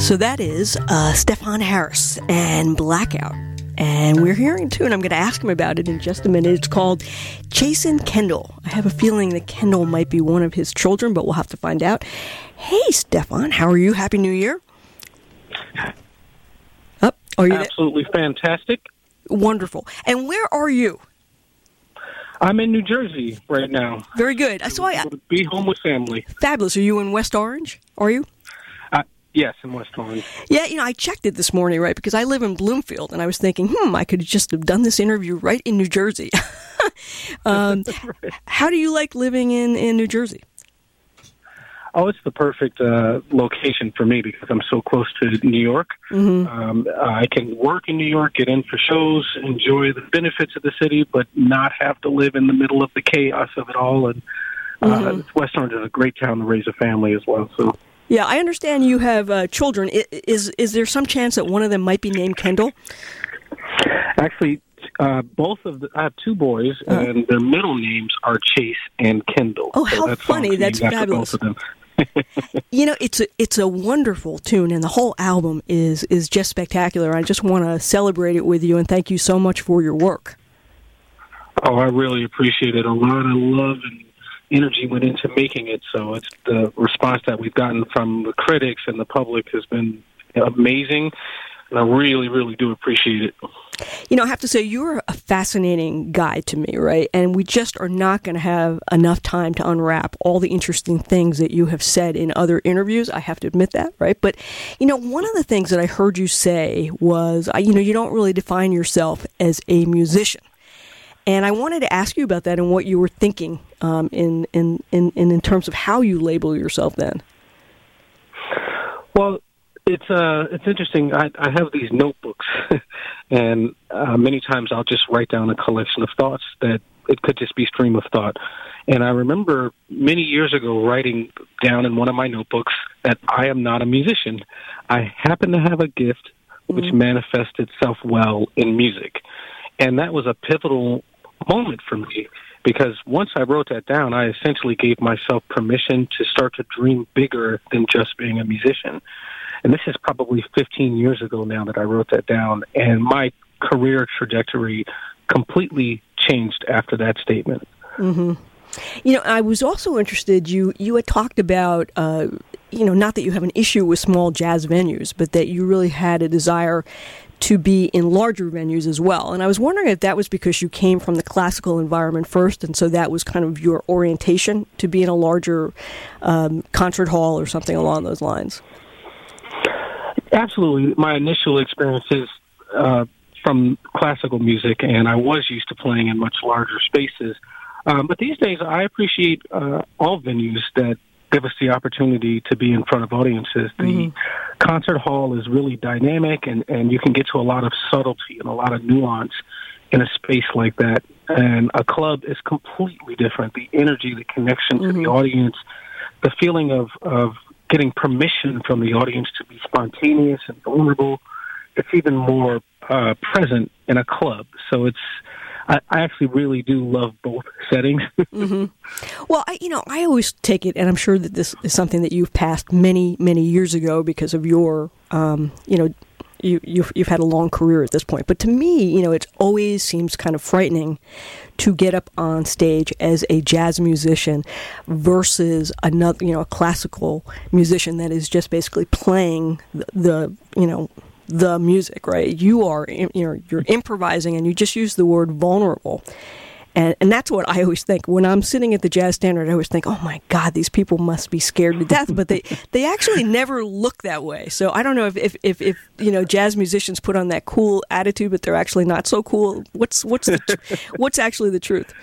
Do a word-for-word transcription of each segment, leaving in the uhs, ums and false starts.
So that is uh, Stefon Harris and Blackout. And we're hearing a tune. I'm going to ask him about it in just a minute. It's called Chasing Kendall. I have a feeling that Kendall might be one of his children, but we'll have to find out. Hey, Stefon, how are you? Happy New Year. Oh, are you Absolutely there? Fantastic. Wonderful. And where are you? I'm in New Jersey right now. Very good. I saw you. Be home with family. Fabulous. Are you in West Orange? Are you? Uh, yes, in West Orange. Yeah, you know, I checked it this morning, right, because I live in Bloomfield, and I was thinking, hmm, I could just have done this interview right in New Jersey. um, right. How do you like living in, in New Jersey? Oh, it's the perfect uh, location for me because I'm so close to New York. Mm-hmm. Um, I can work in New York, get in for shows, enjoy the benefits of the city, but not have to live in the middle of the chaos of it all. And uh, mm-hmm. West Orange is a great town to raise a family as well. So, yeah, I understand you have uh, children. Is is there some chance that one of them might be named Kendall? Actually, uh, both of the, I have two boys, uh-huh. and their middle names are Chase and Kendall. Oh, how so that's funny! That's fabulous. Both of them. You know, it's a it's a wonderful tune, and the whole album is is just spectacular. I just want to celebrate it with you, and thank you so much for your work. Oh, I really appreciate it. A lot of love and energy went into making it, so it's the response that we've gotten from the critics and the public has been amazing, and I really, really do appreciate it. You know, I have to say, you're a fascinating guy to me, right? And we just are not going to have enough time to unwrap all the interesting things that you have said in other interviews. I have to admit that, right? But, you know, one of the things that I heard you say was, you know, you don't really define yourself as a musician. And I wanted to ask you about that and what you were thinking um, in, in, in, in terms of how you label yourself then. Well, It's uh, it's interesting. I, I have these notebooks, and uh, many times I'll just write down a collection of thoughts that it could just be stream of thought. And I remember many years ago writing down in one of my notebooks that I am not a musician. I happen to have a gift which mm-hmm. manifests itself well in music. And that was a pivotal moment for me because once I wrote that down, I essentially gave myself permission to start to dream bigger than just being a musician. And this is probably fifteen years ago now that I wrote that down, and my career trajectory completely changed after that statement. Mm-hmm. You know, I was also interested, you, you had talked about, uh, you know, not that you have an issue with small jazz venues, but that you really had a desire to be in larger venues as well. And I was wondering if that was because you came from the classical environment first, and so that was kind of your orientation to be in a larger um, concert hall or something along those lines. Absolutely. My initial experiences uh, from classical music, and I was used to playing in much larger spaces. Um, but these days, I appreciate uh, all venues that give us the opportunity to be in front of audiences. The mm-hmm. concert hall is really dynamic, and, and you can get to a lot of subtlety and a lot of nuance in a space like that. And a club is completely different. The energy, the connection mm-hmm. to the audience, the feeling of, of getting permission from the audience to be spontaneous and vulnerable, it's even more uh, present in a club. So it's, I, I actually really do love both settings. mm-hmm. Well, I, you know, I always take it, and I'm sure that this is something that you've passed many, many years ago because of your, um, you know, you, you've, you've had a long career at this point. But to me, you know, it always seems kind of frightening to get up on stage as a jazz musician versus another, you know, a classical musician that is just basically playing the, the you know, the music, right? You are, you know, you're improvising, and you just use the word vulnerable. And and that's what I always think. When I'm sitting at the Jazz Standard, I always think, oh, my God, these people must be scared to death. But they, they actually never look that way. So I don't know if, if, if, if, you know, jazz musicians put on that cool attitude, but they're actually not so cool. What's what's the, what's actually the truth?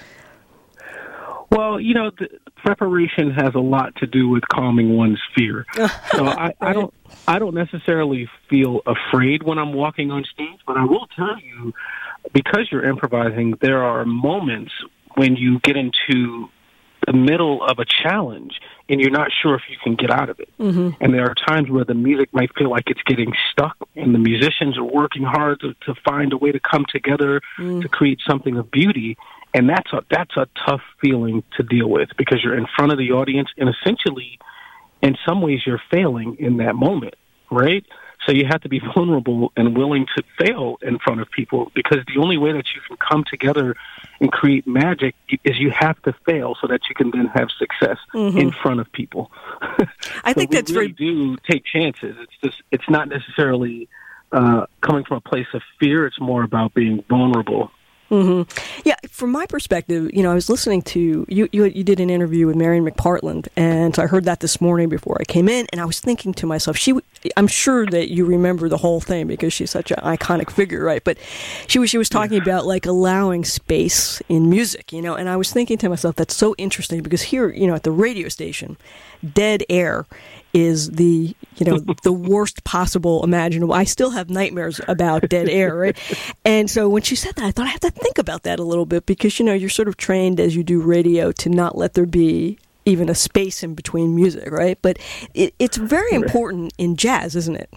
Well, you know, the preparation has a lot to do with calming one's fear. So I, I don't I don't necessarily feel afraid when I'm walking on stage, but I will tell you, because you're improvising, there are moments when you get into the middle of a challenge and you're not sure if you can get out of it. Mm-hmm. And there are times where the music might feel like it's getting stuck, and the musicians are working hard to, to find a way to come together mm. to create something of beauty. And that's a, that's a tough feeling to deal with because you're in front of the audience, and essentially, in some ways, you're failing in that moment. right? So you have to be vulnerable and willing to fail in front of people, because the only way that you can come together and create magic is you have to fail so that you can then have success mm-hmm. in front of people. I so think we that's really very... do take chances. It's just it's not necessarily uh, coming from a place of fear. It's more about being vulnerable. Mm-hmm. Yeah, from my perspective, you know, I was listening to, you, you You did an interview with Marion McPartland, and so I heard that this morning before I came in, and I was thinking to myself, she, I'm sure that you remember the whole thing because she's such an iconic figure, right? But she was she was talking yeah. about, like, allowing space in music, you know, and I was thinking to myself, that's so interesting, because here, you know, at the radio station, dead air is the, you know, the worst possible imaginable. I still have nightmares about dead air, right? And so when she said that, I thought I have to think about that a little bit, because, you know, you're sort of trained as you do radio to not let there be even a space in between music, right? But it, it's very important in jazz, isn't it?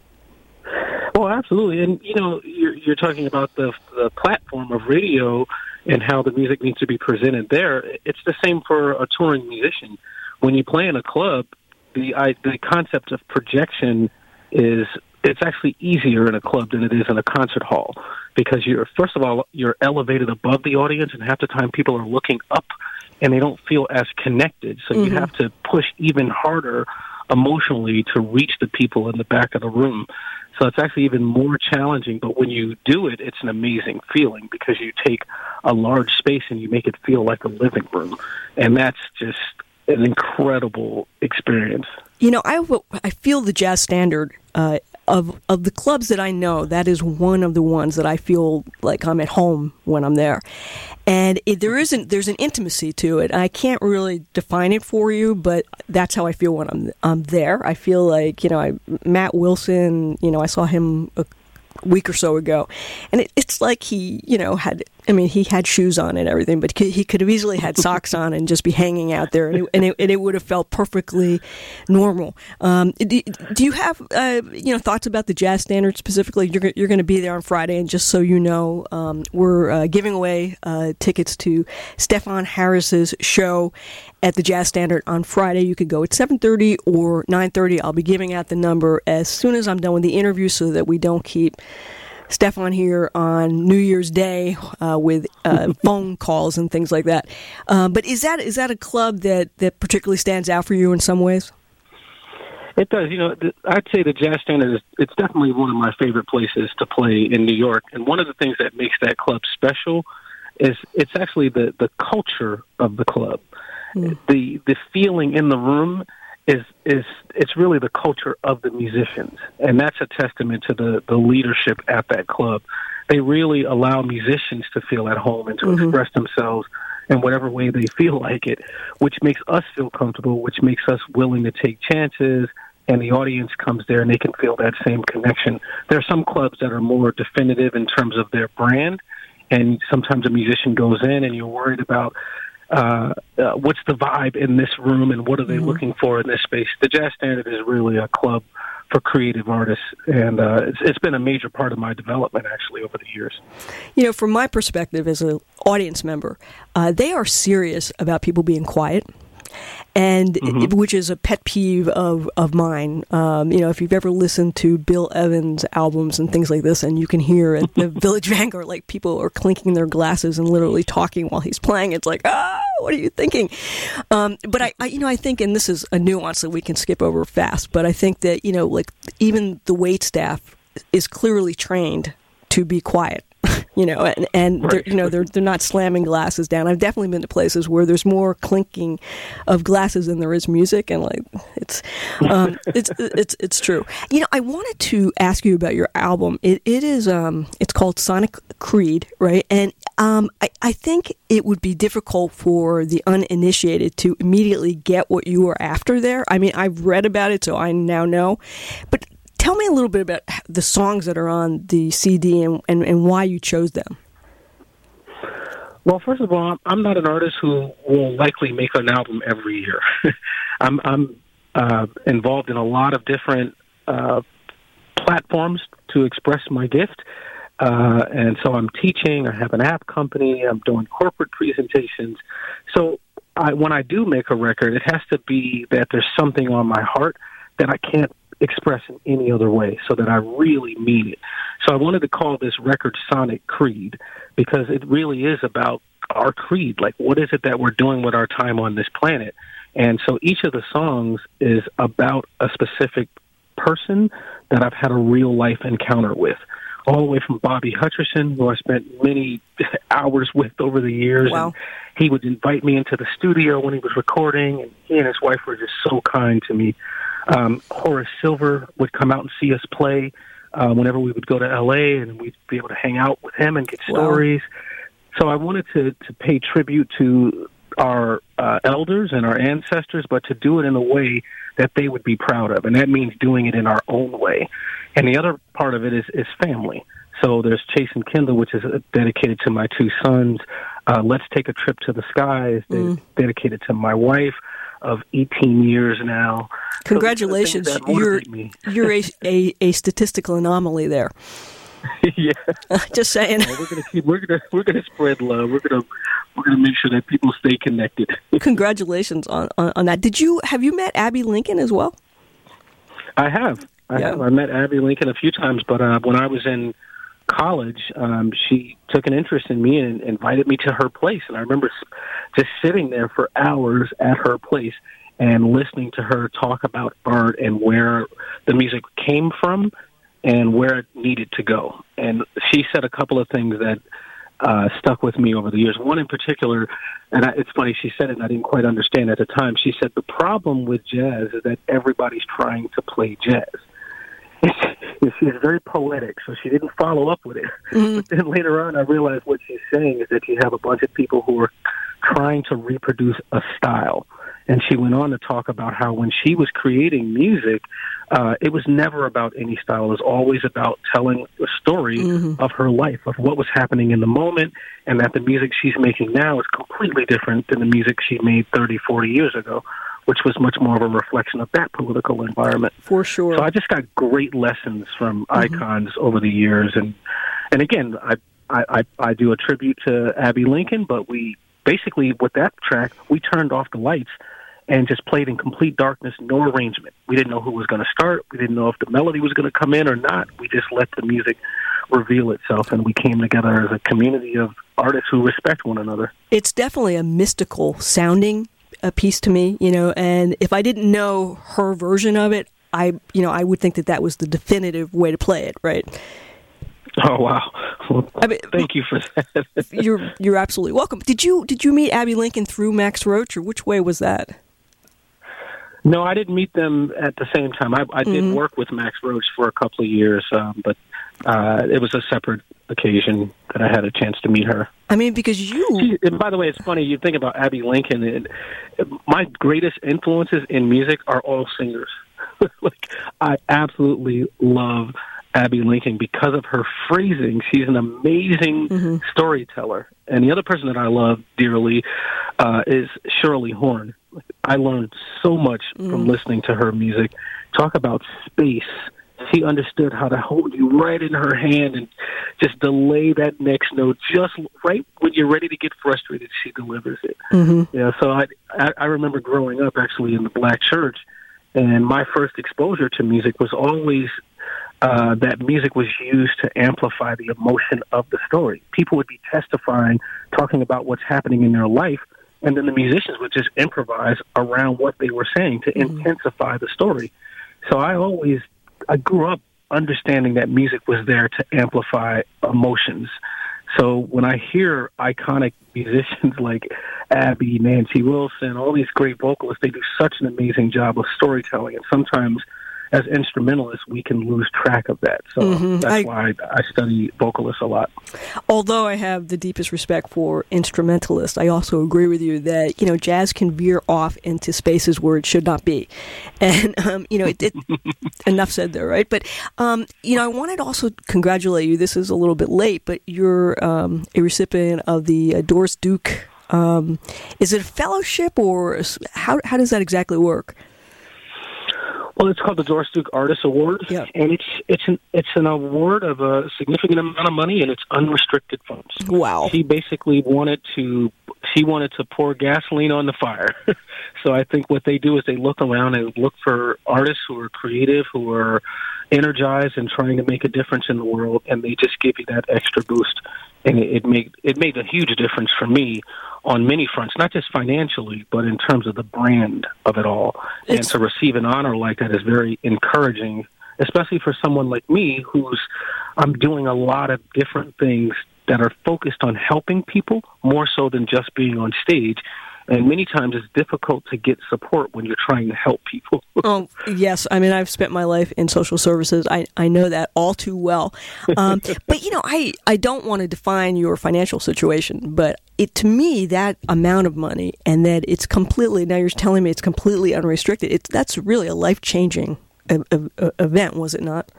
Oh, absolutely. And, you know, you're, you're talking about the, the platform of radio and how the music needs to be presented there. It's the same for a touring musician. When you play in a club, the I, the concept of projection is, it's actually easier in a club than it is in a concert hall, because you're, first of all, you're elevated above the audience, and half the time people are looking up and they don't feel as connected. So mm-hmm. you have to push even harder emotionally to reach the people in the back of the room. So it's actually even more challenging, but when you do it, it's an amazing feeling, because you take a large space and you make it feel like a living room. And that's just an incredible experience. You know, I, I feel the Jazz Standard, uh, of of the clubs that I know, that is one of the ones that I feel like I'm at home when I'm there. And it, there isn't, there's an intimacy to it. I can't really define it for you, but that's how I feel when I'm I'm there. I feel like, you know, I, Matt Wilson, you know, I saw him a week or so ago, and it, it's like he, you know, had, I mean, he had shoes on and everything, but he could have easily had socks on and just be hanging out there, and it, and it, and it would have felt perfectly normal. Um, do, do you have, uh, you know, thoughts about the Jazz Standard specifically? You're you're going to be there on Friday, and just so you know, um, we're uh, giving away uh, tickets to Stefon Harris's show at the Jazz Standard on Friday. You could go at seven thirty or nine thirty. I'll be giving out the number as soon as I'm done with the interview, so that we don't keep Stefon here on New Year's Day uh, with uh, phone calls and things like that. Uh, but is that is that a club that, that particularly stands out for you in some ways? It does. You know, I'd say the Jazz Standard is, it's definitely one of my favorite places to play in New York. And one of the things that makes that club special is it's actually the, the culture of the club. Mm. The the feeling in the room is is it's really the culture of the musicians, and that's a testament to the, the leadership at that club. They really allow musicians to feel at home and to mm-hmm. express themselves in whatever way they feel like it, which makes us feel comfortable, which makes us willing to take chances, and the audience comes there and they can feel that same connection. There are some clubs that are more definitive in terms of their brand, and sometimes a musician goes in and you're worried about Uh, uh, what's the vibe in this room and what are they mm-hmm. looking for in this space. The Jazz Standard is really a club for creative artists, and uh, it's, it's been a major part of my development, actually, over the years. You know, from my perspective as an audience member, uh, they are serious about people being quiet. And mm-hmm. it, which is a pet peeve of, of mine. Um, you know, if you've ever listened to Bill Evans albums and things like this, and you can hear at the Village Vanguard, like, people are clinking their glasses and literally talking while he's playing. It's like, ah, what are you thinking? Um, but I, I, you know, I think, and this is a nuance that we can skip over fast, but I think that, you know, like, even the wait staff is clearly trained to be quiet. You know, and, and right. they're, you know, they're they're not slamming glasses down. I've definitely been to places where there's more clinking of glasses than there is music, and like it's um, it's it's it's true. You know, I wanted to ask you about your album. It it is um it's called Sonic Creed, right? And um I, I think it would be difficult for the uninitiated to immediately get what you were after there. I mean, I've read about it, so I now know, but tell me a little bit about the songs that are on the C D and, and, and why you chose them. Well, first of all, I'm not an artist who will likely make an album every year. I'm, I'm uh, involved in a lot of different uh, platforms to express my gift. Uh, and so I'm teaching, I have an app company, I'm doing corporate presentations. So I, when I do make a record, it has to be that there's something on my heart that I can't express in any other way, so that I really mean it. So I wanted to call this record Sonic Creed, because it really is about our creed. Like, what is it that we're doing with our time on this planet? And so each of the songs is about a specific person that I've had a real life encounter with, all the way from Bobby Hutcherson, who I spent many hours with over the years. Wow. And he would invite me into the studio when he was recording, and he and his wife were just so kind to me. Um, Horace Silver would come out and see us play uh, whenever we would go to L A, and we'd be able to hang out with him and get stories. Wow. So I wanted to, to pay tribute to our uh, elders and our ancestors, but to do it in a way that they would be proud of. And that means doing it in our own way. And the other part of it is, is family. So there's Chase and Kindle, which is dedicated to my two sons. Uh, Let's Take a Trip to the Sky is mm. dedicated to my wife of eighteen years now. Congratulations. So you're you're a, a, a statistical anomaly there. Yeah, just saying. Well, we're gonna keep. We're gonna. We're gonna spread love. We're gonna. We're gonna make sure that people stay connected. Congratulations on, on on that. Did you have you met Abbey Lincoln as well? I have. I yeah. have. I met Abbey Lincoln a few times, but uh, when I was in college, um, she took an interest in me and invited me to her place. And I remember just sitting there for hours at her place and listening to her talk about art and where the music came from and where it needed to go. And she said a couple of things that uh, stuck with me over the years. One in particular, and I, it's funny, she said it and I didn't quite understand at the time. She said, the problem with jazz is that everybody's trying to play jazz. She's very poetic, so she didn't follow up with it. Mm-hmm. But then later on, I realized what she's saying is that you have a bunch of people who are trying to reproduce a style. And she went on to talk about how when she was creating music, uh, it was never about any style. It was always about telling a story mm-hmm. of her life, of what was happening in the moment, and that the music she's making now is completely different than the music she made thirty, forty years ago, which was much more of a reflection of that political environment. For sure. So I just got great lessons from mm-hmm. icons over the years. And and again, I, I, I do a tribute to Abbey Lincoln, but we basically, with that track, we turned off the lights and just played in complete darkness, no arrangement. We didn't know who was going to start. We didn't know if the melody was going to come in or not. We just let the music reveal itself, and we came together as a community of artists who respect one another. It's definitely a mystical sounding a piece to me, you know, and if I didn't know her version of it, I, you know, I would think that that was the definitive way to play it, right? Oh wow! Well, I mean, thank you for that. you're you're absolutely welcome. Did you did you meet Abbey Lincoln through Max Roach, or which way was that? No, I didn't meet them at the same time. I, I did mm-hmm. work with Max Roach for a couple of years, um, but uh, it was a separate occasion that I had a chance to meet her. I mean, because you... She, and by the way, it's funny, you think about Abbey Lincoln, and my greatest influences in music are all singers. Like, I absolutely love Abbey Lincoln because of her phrasing. She's an amazing mm-hmm. storyteller. And the other person that I love dearly uh, is Shirley Horn. I learned so much mm. from listening to her music. Talk about space. She understood how to hold you right in her hand and just delay that next note just right when you're ready to get frustrated. She delivers it. Mm-hmm. Yeah. So I, I I remember growing up actually in the Black church, and my first exposure to music was always uh, that music was used to amplify the emotion of the story. People would be testifying, talking about what's happening in their life, and then the musicians would just improvise around what they were saying to mm-hmm. intensify the story. So I always, I grew up understanding that music was there to amplify emotions. So when I hear iconic musicians like Abbey, Nancy Wilson, all these great vocalists, they do such an amazing job of storytelling. And sometimes as instrumentalists, we can lose track of that. So mm-hmm. that's I, why I study vocalists a lot. Although I have the deepest respect for instrumentalists, I also agree with you that, you know, jazz can veer off into spaces where it should not be. And, um, you know, it, it enough said there, right? But, um, you know, I wanted to also congratulate you. This is a little bit late, but you're um, a recipient of the uh, Doris Duke. Um, is it a fellowship, or how how does that exactly work? Well, it's called the Doris Duke Artist Award, yeah. and it's it's an it's an award of a significant amount of money, and it's unrestricted funds. Wow! She basically wanted to. she wanted to pour gasoline on the fire. So I think what they do is they look around and look for artists who are creative, who are energized and trying to make a difference in the world, and they just give you that extra boost. And it, it made it made a huge difference for me on many fronts, not just financially, but in terms of the brand of it all. It's, and to receive an honor like that is very encouraging, especially for someone like me who's I'm doing a lot of different things that are focused on helping people more so than just being on stage. And many times it's difficult to get support when you're trying to help people. Oh, yes. I mean, I've spent my life in social services. I, I know that all too well. Um, but, you know, I, I don't want to define your financial situation, but it to me, that amount of money and that it's completely, now you're telling me it's completely unrestricted, it's that's really a life-changing a, a, a event, was it not?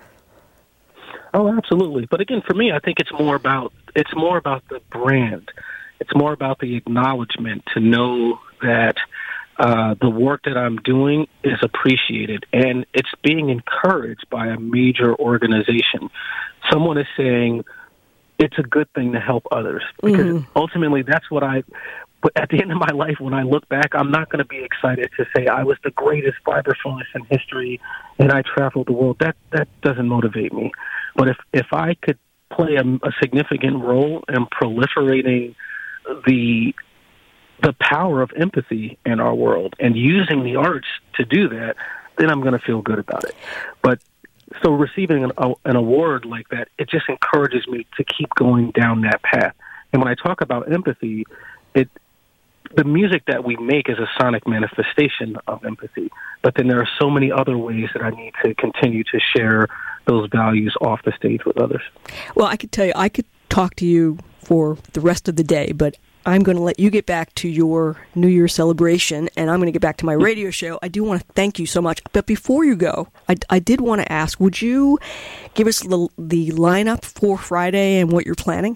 Oh, absolutely. But again, for me, I think it's more about it's more about the brand. It's more about the acknowledgement to know that uh, the work that I'm doing is appreciated, and it's being encouraged by a major organization. Someone is saying it's a good thing to help others, because mm-hmm. ultimately that's what I. But at the end of my life, when I look back, I'm not going to be excited to say I was the greatest vibraphonist in history and I traveled the world. That that doesn't motivate me. But if if I could play a, a significant role in proliferating the the power of empathy in our world and using the arts to do that, then I'm going to feel good about it. But so receiving an, a, an award like that, it just encourages me to keep going down that path. And when I talk about empathy, it the music that we make is a sonic manifestation of empathy. But then there are so many other ways that I need to continue to share those values off the stage with others. Well, I could tell you, I could talk to you for the rest of the day, but I'm going to let you get back to your New Year's celebration, and I'm going to get back to my radio show. I do want to thank you so much. But before you go, I, I did want to ask, would you give us the, the lineup for Friday and what you're planning?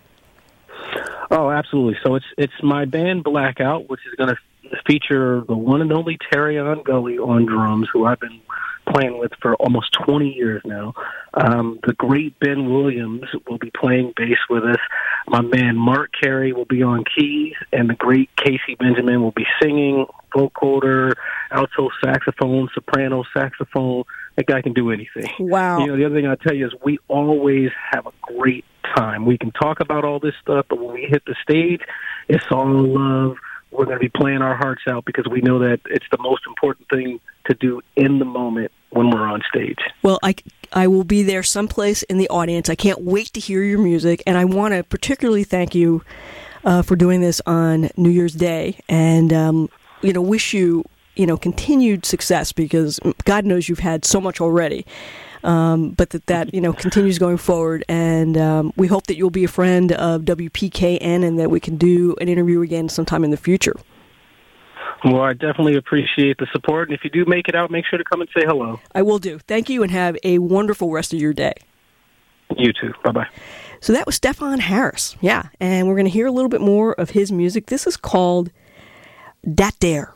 Oh, absolutely. So it's it's my band Blackout, which is going to feature the one and only Terrion Gully on drums, who I've been playing with for almost twenty years now. Um, the great Ben Williams will be playing bass with us. My man Mark Carey will be on keys, and the great Casey Benjamin will be singing, vocoder, alto saxophone, soprano saxophone. That guy can do anything. Wow. You know, the other thing I'll tell you is we always have a great time. We can talk about all this stuff, but when we hit the stage, it's all love. We're going to be playing our hearts out because we know that it's the most important thing to do in the moment when we're on stage. Well, I, I will be there someplace in the audience. I can't wait to hear your music, and I want to particularly thank you uh, for doing this on New Year's Day, and um, you know, wish you you know continued success, because God knows you've had so much already. Um, but that, that, you know, continues going forward. And um, we hope that you'll be a friend of W P K N and that we can do an interview again sometime in the future. Well, I definitely appreciate the support. And if you do make it out, make sure to come and say hello. I will do. Thank you, and have a wonderful rest of your day. You too. Bye-bye. So that was Stefon Harris. Yeah, and we're going to hear a little bit more of his music. This is called Dat Dere.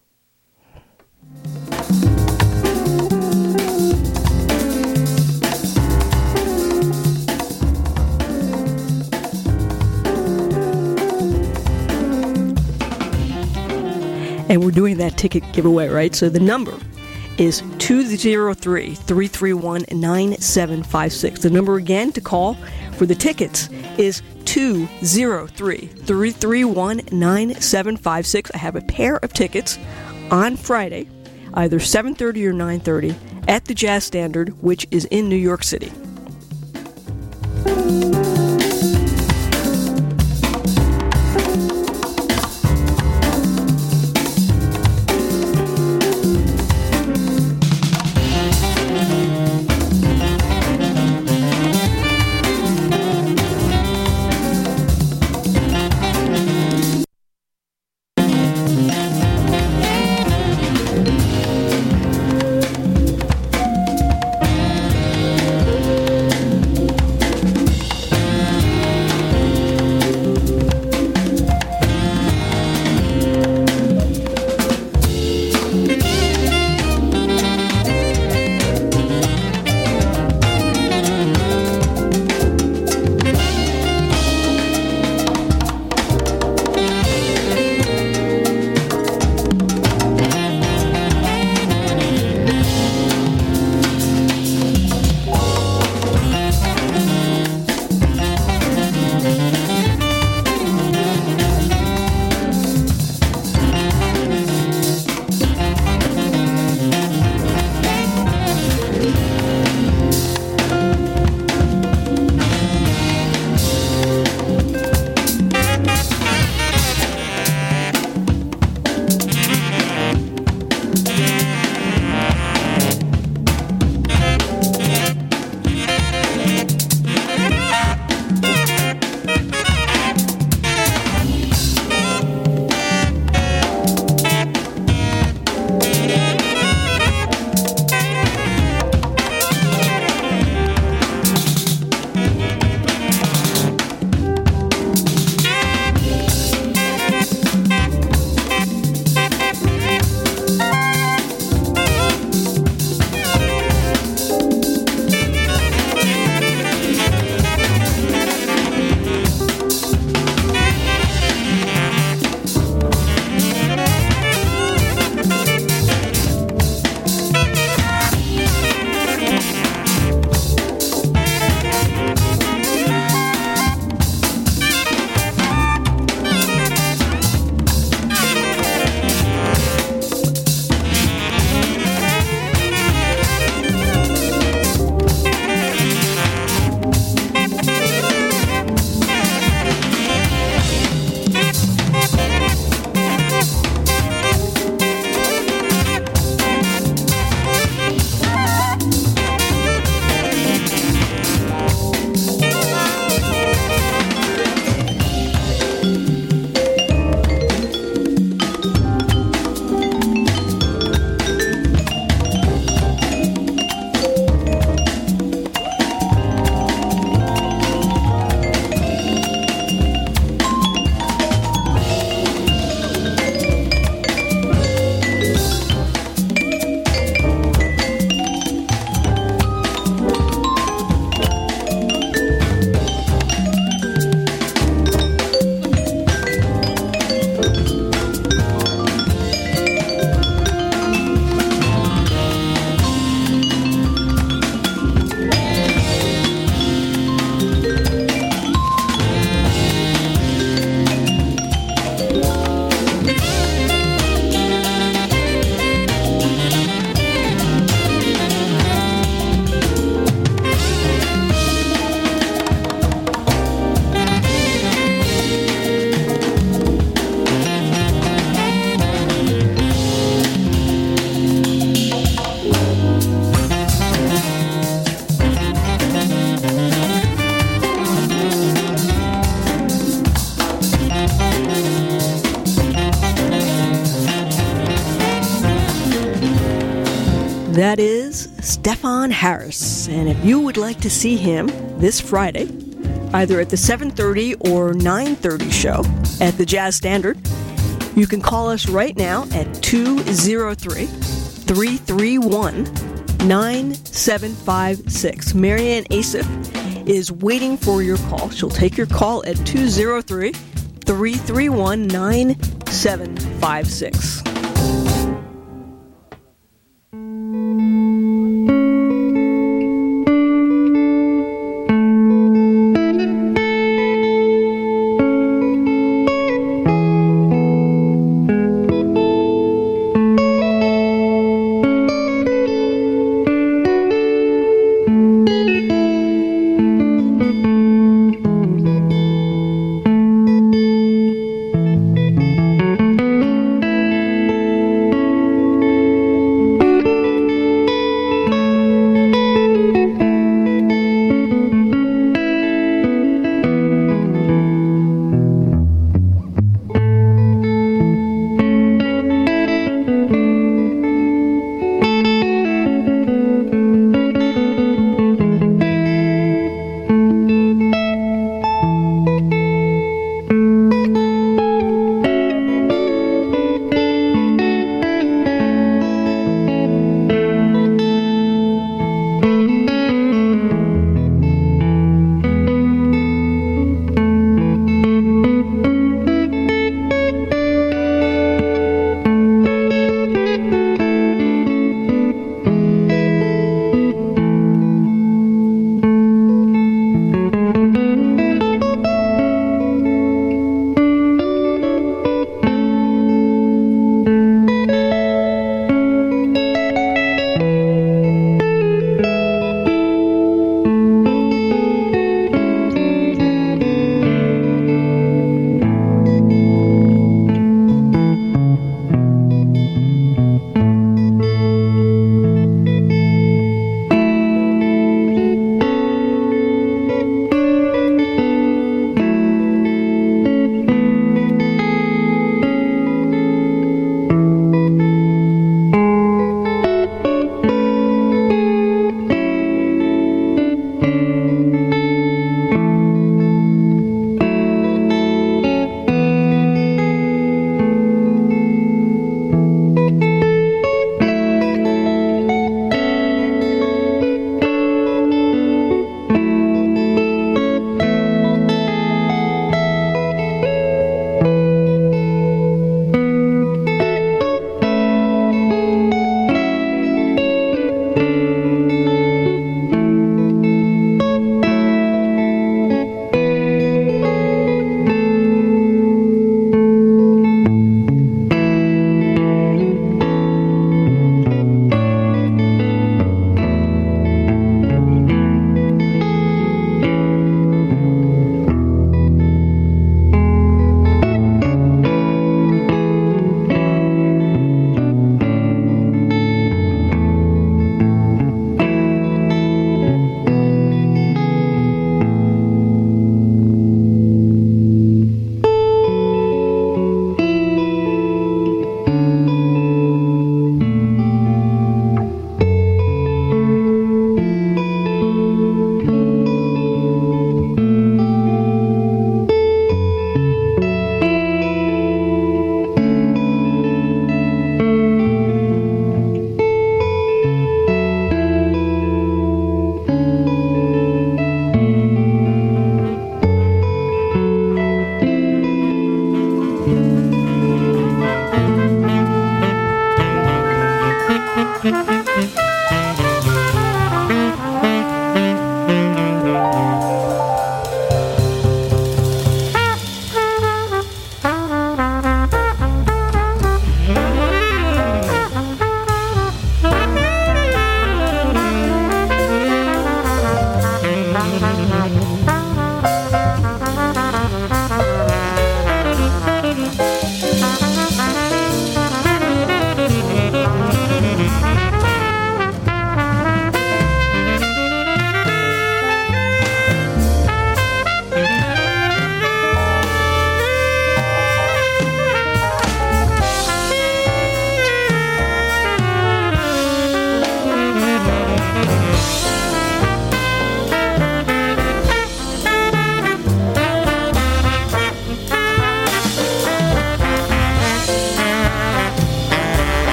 And we're doing that ticket giveaway, right? So the number is two zero three, three three one, nine seven five six. The number again to call for the tickets is two zero three, three three one, nine seven five six. I have a pair of tickets on Friday, either seven thirty or nine thirty, at the Jazz Standard, which is in New York City. That is Stefon Harris. And if you would like to see him this Friday, either at the seven thirty or nine thirty show at the Jazz Standard, you can call us right now at two oh three, three three one, nine seven five six. Marianne Asif is waiting for your call. She'll take your call at two oh three, three three one, nine seven five six.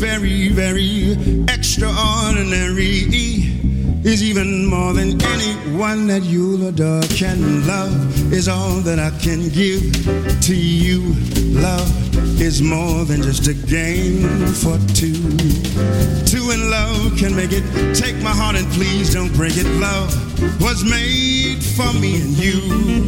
very, very extraordinary. Is even more than anyone that you'll adore can love is all that I can give to you. Love is more than just a game for two. Two in love can make it. Take my heart and please don't break it. Love was made for me and you.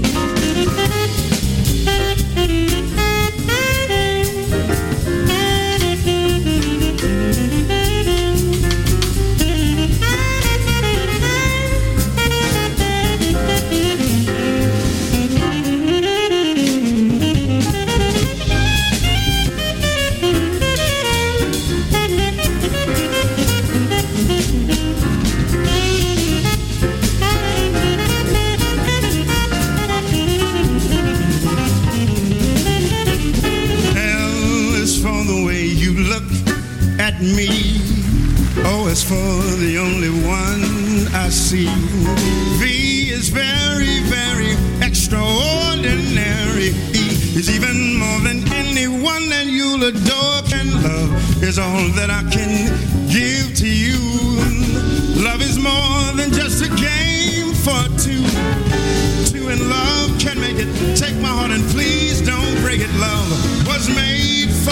Me. O is for the only one I see. V is very, very extraordinary. E is even more than anyone that you'll adore. And love is all that I can give to you. Love is more than just a game for two. In love can make it. Take my heart and please don't break it. Love was made